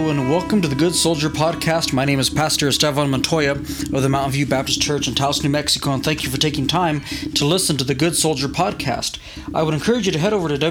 Hello and welcome to the Good Soldier Podcast. My name is Pastor Esteban Montoya of the Mountain View Baptist Church in Taos, New Mexico, and thank you for taking time to listen to the Good Soldier Podcast. I would encourage you to head over to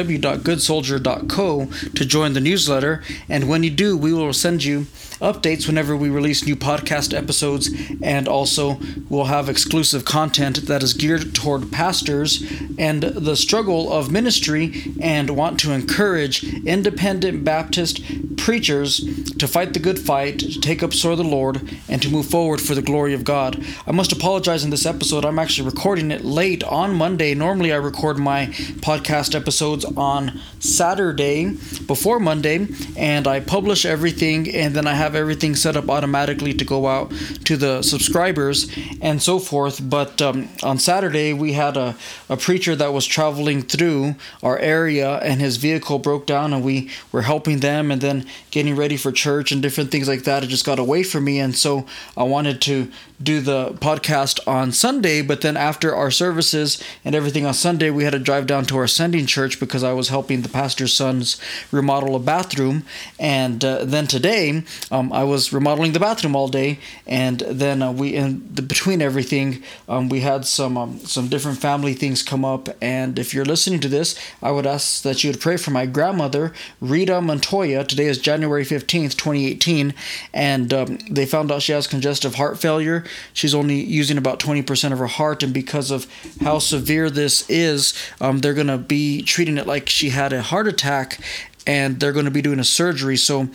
www.goodsoldier.co to join the newsletter, and when you do, we will send you updates whenever we release new podcast episodes, and also we'll have exclusive content that is geared toward pastors and the struggle of ministry, and want to encourage independent Baptist preachers to fight the good fight, to take up sword of the Lord, and to move forward for the glory of God. I must apologize in this episode. I'm actually recording it late on Monday. Normally I record my podcast episodes on Saturday before Monday, and I publish everything, and then I have everything set up automatically to go out to the subscribers and so forth. But on Saturday we had a preacher that was traveling through our area, and his vehicle broke down, and we were helping them and then getting ready for church and different things like that. It just got away from me, and so I wanted to do the podcast on Sunday, but then after our services and everything on Sunday, we had to drive down to our sending church because I was helping the pastor's sons remodel a bathroom. And then today, I was remodeling the bathroom all day, and then between everything, we had some different family things come up. And if you're listening to this, I would ask that you would pray for my grandmother, Rita Montoya. Today is January 15th, 2018, and they found out she has congestive heart failure. She's only using about 20% of her heart, and because of how severe this is, they're going to be treating it like she had a heart attack, and they're going to be doing a surgery. So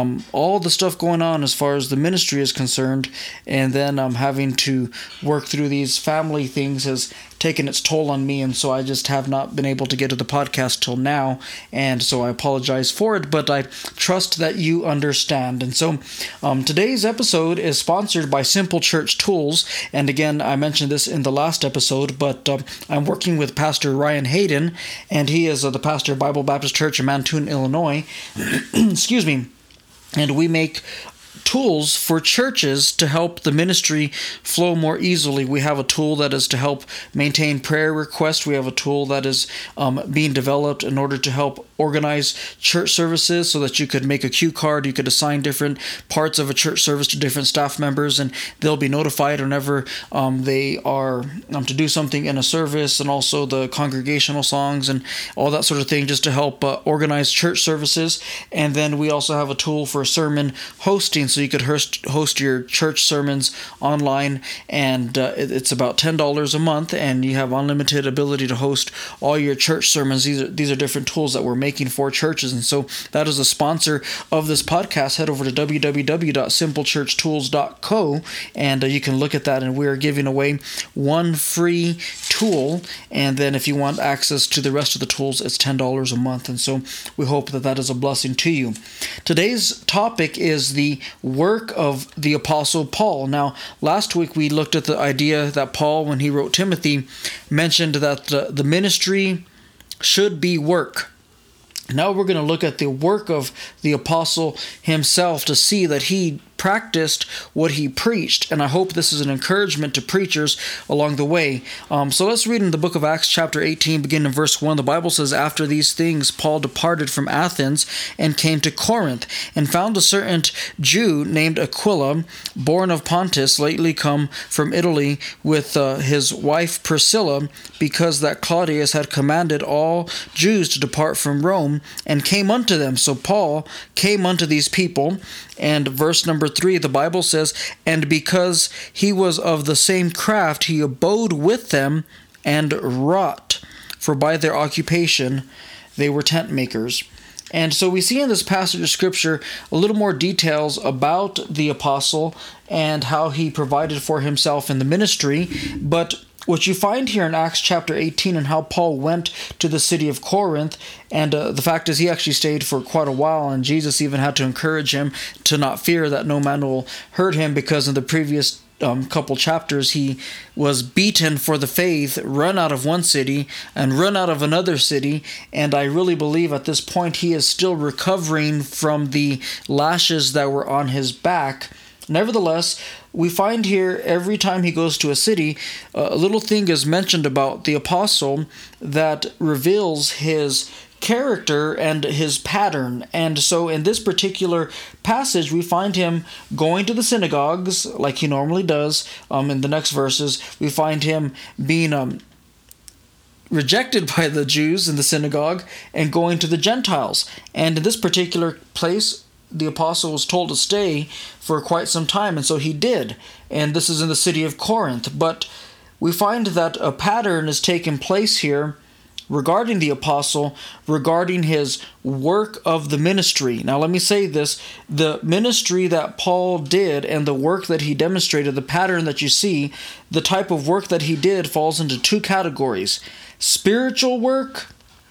all the stuff going on as far as the ministry is concerned, and then having to work through these family things has taken its toll on me, and so I just have not been able to get to the podcast till now, and so I apologize for it, but I trust that you understand. And so today's episode is sponsored by Simple Church Tools, and again, I mentioned this in the last episode, but I'm working with Pastor Ryan Hayden, and he is the pastor of Bible Baptist Church in Mantoon, Illinois. Excuse me. And we make tools for churches to help the ministry flow more easily. We have a tool that is to help maintain prayer requests. We have a tool that is being developed in order to help organize church services so that you could make a cue card. You could assign different parts of a church service to different staff members, and they'll be notified whenever they are to do something in a service, and also the congregational songs and all that sort of thing, just to help organize church services. And then we also have a tool for sermon hosting, so you could host your church sermons online, and it's about $10 a month, and you have unlimited ability to host all your church sermons. These are different tools that we're making for churches, and so that is a sponsor of this podcast. Head over to www.simplechurchtools.co, and you can look at that, and we are giving away one free tool, and then if you want access to the rest of the tools, it's $10 a month, and so we hope that that is a blessing to you. Today's topic is the work of the Apostle Paul. Now, last week we looked at the idea that Paul, when he wrote Timothy, mentioned that the ministry should be work. Now we're going to look at the work of the apostle himself to see that he practiced what he preached, and I hope this is an encouragement to preachers along the way. So let's read in the book of Acts chapter 18, beginning in verse 1. The Bible says, "After these things Paul departed from Athens and came to Corinth, and found a certain Jew named Aquila, born of Pontus, lately come from Italy, with his wife Priscilla, because that Claudius had commanded all Jews to depart from Rome, and came unto them." So Paul came unto these people, and verse number 3, the Bible says, "And because he was of the same craft, he abode with them and wrought, for by their occupation they were tent makers." And so we see in this passage of Scripture a little more details about the apostle and how he provided for himself in the ministry. But what you find here in Acts chapter 18 and how Paul went to the city of Corinth, and the fact is he actually stayed for quite a while, and Jesus even had to encourage him to not fear that no man will hurt him, because in the previous couple chapters he was beaten for the faith, run out of one city and run out of another city, and I really believe at this point he is still recovering from the lashes that were on his back. Nevertheless, we find here every time he goes to a city, a little thing is mentioned about the apostle that reveals his character and his pattern. And so in this particular passage, we find him going to the synagogues like he normally does. In the next verses, we find him being rejected by the Jews in the synagogue and going to the Gentiles. And in this particular place, the apostle was told to stay for quite some time, and so he did. And this is in the city of Corinth. But we find that a pattern is taking place here regarding the apostle, regarding his work of the ministry. Now let me say this, the ministry that Paul did and the work that he demonstrated, the pattern that you see, the type of work that he did falls into two categories: spiritual work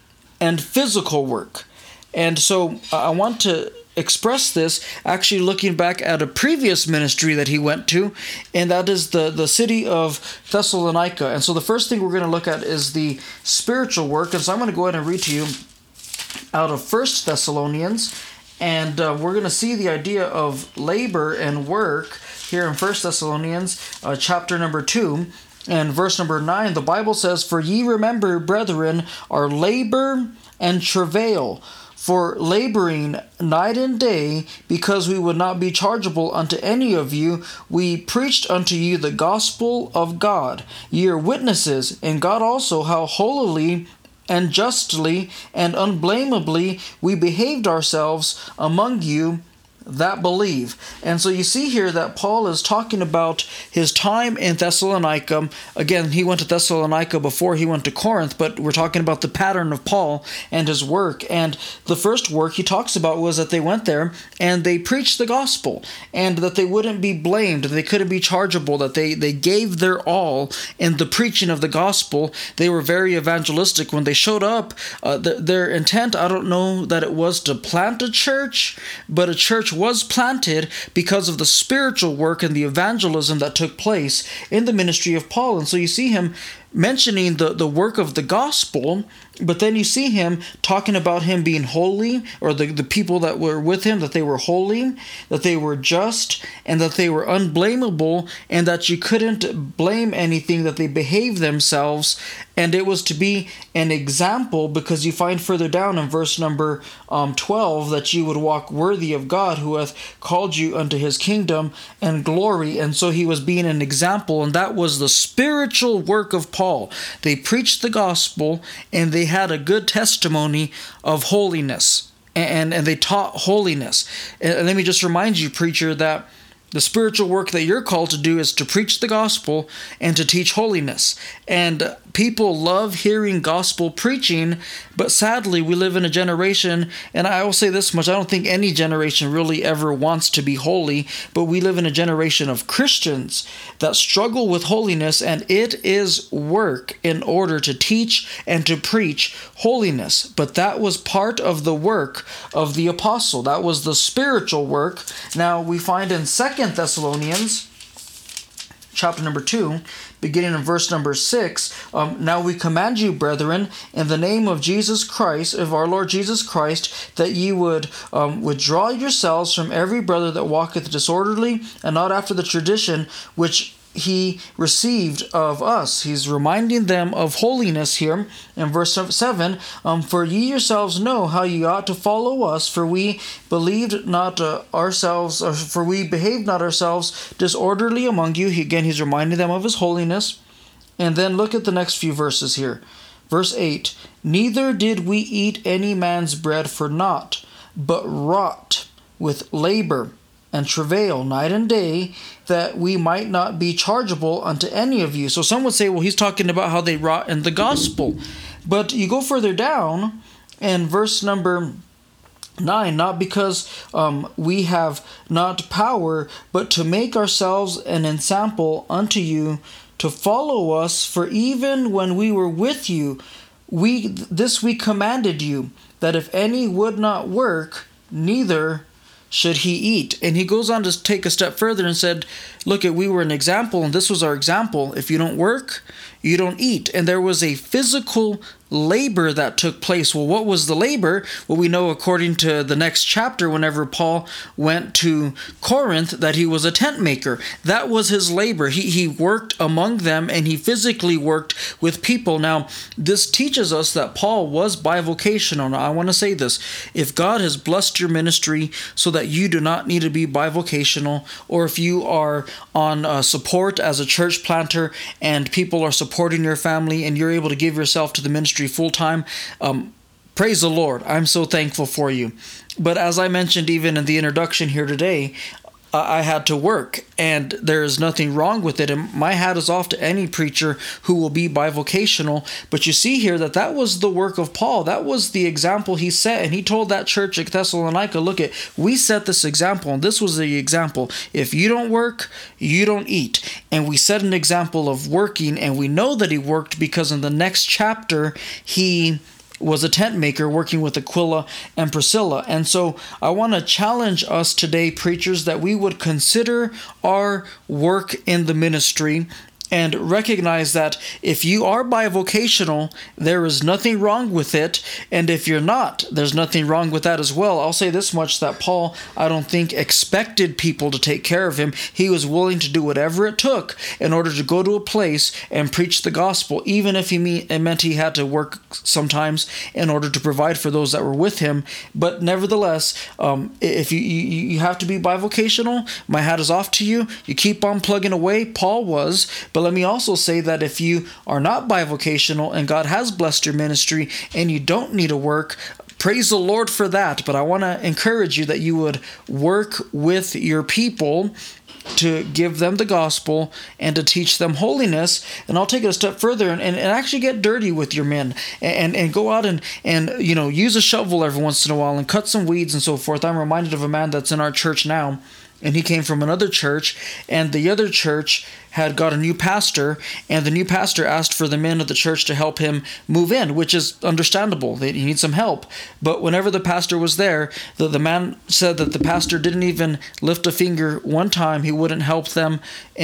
and physical work. And so I want to express this actually looking back at a previous ministry that he went to, and that is the city of Thessalonica. And so the first thing we're going to look at is the spiritual work. And so I'm going to go ahead and read to you out of 1 Thessalonians, and we're going to see the idea of labor and work here in 1 Thessalonians chapter number 2 and verse number 9. The Bible says, "For ye remember, brethren, our labor and travail, for laboring night and day, because we would not be chargeable unto any of you, we preached unto you the gospel of God. Ye are witnesses, and God also, how holily and justly and unblameably we behaved ourselves among you that believe." And so you see here that Paul is talking about his time in Thessalonica. Again, he went to Thessalonica before he went to Corinth, but we're talking about the pattern of Paul and his work. And the first work he talks about was that they went there and they preached the gospel, and that they wouldn't be blamed, they couldn't be chargeable, that they gave their all in the preaching of the gospel. They were very evangelistic. When they showed up, their intent, I don't know that it was to plant a church, but a church was planted because of the spiritual work and the evangelism that took place in the ministry of Paul. And so you see him mentioning the work of the gospel, but then you see him talking about him being holy, or the people that were with him, that they were holy, that they were just, and that they were unblameable, and that you couldn't blame anything, that they behaved themselves. And it was to be an example, because you find further down in verse number 12 that you would walk worthy of God, who hath called you unto his kingdom and glory. And so he was being an example, and that was the spiritual work of Paul. They preached the gospel, and they had a good testimony of holiness, and they taught holiness. And let me just remind you, preacher, that the spiritual work that you're called to do is to preach the gospel and to teach holiness. And people love hearing gospel preaching, but sadly we live in a generation, and I will say this much, I don't think any generation really ever wants to be holy, but we live in a generation of Christians that struggle with holiness, and it is work in order to teach and to preach holiness. But that was part of the work of the apostle. That was the spiritual work. Now we find in 2 Thessalonians chapter number 2, beginning in verse number 6, "Now we command you, brethren, in the name of Jesus Christ, of our Lord Jesus Christ, that ye would withdraw yourselves from every brother that walketh disorderly, and not after the tradition which he received of us." He's reminding them of holiness here in verse 7. "For ye yourselves know how ye ought to follow us, for we behaved not ourselves disorderly among you." He's reminding them of his holiness. And then look at the next few verses here. Verse 8, "Neither did we eat any man's bread for naught, but wrought with labor and travail night and day, that we might not be chargeable unto any of you." So some would say, well, he's talking about how they wrought in the gospel. But you go further down, and verse number 9, "Not because we have not power, but to make ourselves an ensample unto you, to follow us. For even when we were with you, we commanded you, that if any would not work, neither should he eat." And he goes on to take a step further and said, look, we were an example, and this was our example. If you don't work, you don't eat. And there was a physical labor that took place. Well, what was the labor? Well, we know according to the next chapter, whenever Paul went to Corinth, that he was a tent maker. That was his labor. He worked among them, and he physically worked with people. Now, this teaches us that Paul was bivocational. Now, I want to say this. If God has blessed your ministry so that you do not need to be bivocational, or if you are on support as a church planter and people are supporting your family and you're able to give yourself to the ministry full-time, praise the Lord. I'm so thankful for you. But as I mentioned even in the introduction here today, I had to work, and there is nothing wrong with it. And my hat is off to any preacher who will be bivocational. But you see here that was the work of Paul. That was the example he set. And he told that church at Thessalonica, look, we set this example, and this was the example. If you don't work, you don't eat. And we set an example of working, and we know that he worked because in the next chapter, he was a tent maker working with Aquila and Priscilla. And so I want to challenge us today, preachers, that we would consider our work in the ministry and recognize that if you are bivocational, there is nothing wrong with it. And if you're not, there's nothing wrong with that as well. I'll say this much, that Paul, I don't think, expected people to take care of him. He was willing to do whatever it took in order to go to a place and preach the gospel, even if it meant he had to work sometimes in order to provide for those that were with him. But nevertheless, if you have to be bivocational, my hat is off to you. You keep on plugging away. Paul was. But let me also say that if you are not bivocational and God has blessed your ministry and you don't need to work, praise the Lord for that. But I want to encourage you that you would work with your people to give them the gospel and to teach them holiness. And I'll take it a step further and actually get dirty with your men and go out and use a shovel every once in a while and cut some weeds and so forth. I'm reminded of a man that's in our church now. And he came from another church, and the other church had got a new pastor, and the new pastor asked for the men of the church to help him move in, which is understandable. He needs some help. But whenever the pastor was there, the man said that the pastor didn't even lift a finger one time. He wouldn't help them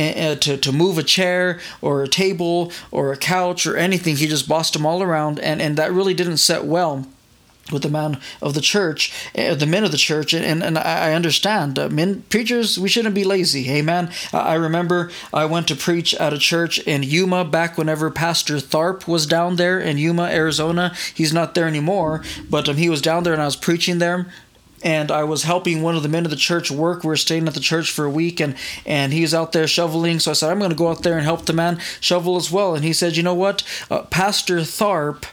to move a chair or a table or a couch or anything. He just bossed them all around, and that really didn't set well with the man of the church, the men of the church, and I understand. Preachers, we shouldn't be lazy. Amen. I remember I went to preach at a church in Yuma back whenever Pastor Tharp was down there in Yuma, Arizona. He's not there anymore, but he was down there and I was preaching there. And I was helping one of the men of the church work. We were staying at the church for a week, and he was out there shoveling. So I said, I'm going to go out there and help the man shovel as well. And he said, you know what? Pastor Tharp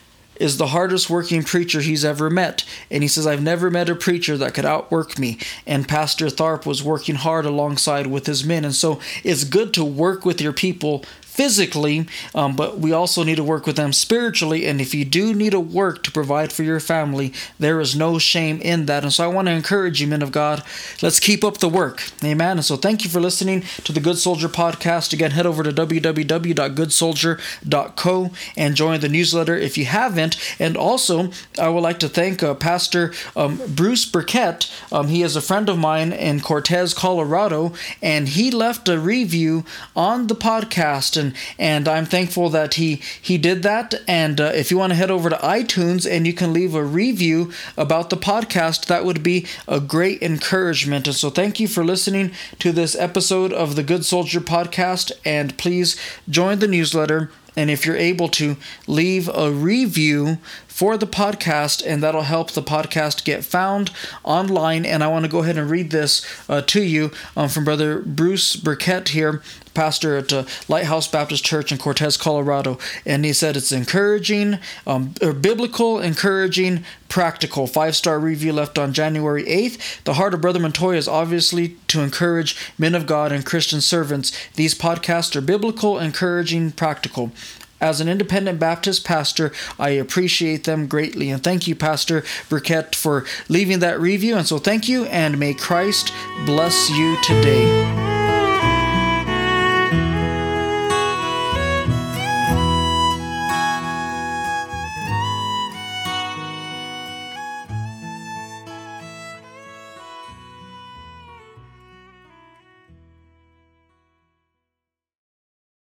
is the hardest working preacher he's ever met. And he says, I've never met a preacher that could outwork me. And Pastor Tharp was working hard alongside with his men. And so it's good to work with your people physically, but we also need to work with them spiritually. And if you do need to work to provide for your family, there is no shame in that. And so I want to encourage you, men of God, let's keep up the work. Amen. And so thank you for listening to the Good Soldier podcast. Again, head over to www.goodsoldier.co and join the newsletter if you haven't. And also, I would like to thank Pastor Bruce Burkett. He is a friend of mine in Cortez, Colorado, and he left a review on the podcast. And I'm thankful that he did that. And if you want to head over to iTunes and you can leave a review about the podcast, that would be a great encouragement. And so thank you for listening to this episode of the Good Soldier podcast. And please join the newsletter. And if you're able to, leave a review for the podcast, and that'll help the podcast get found online. And I want to go ahead and read this to you from Brother Bruce Burkett here, pastor at Lighthouse Baptist Church in Cortez, Colorado. And he said it's encouraging, or biblical, encouraging, practical. 5-star review left on January 8th. The heart of Brother Montoya is obviously to encourage men of God and Christian servants. These podcasts are biblical, encouraging, practical. As an independent Baptist pastor, I appreciate them greatly. And thank you, Pastor Burkett, for leaving that review. And so thank you, and may Christ bless you today.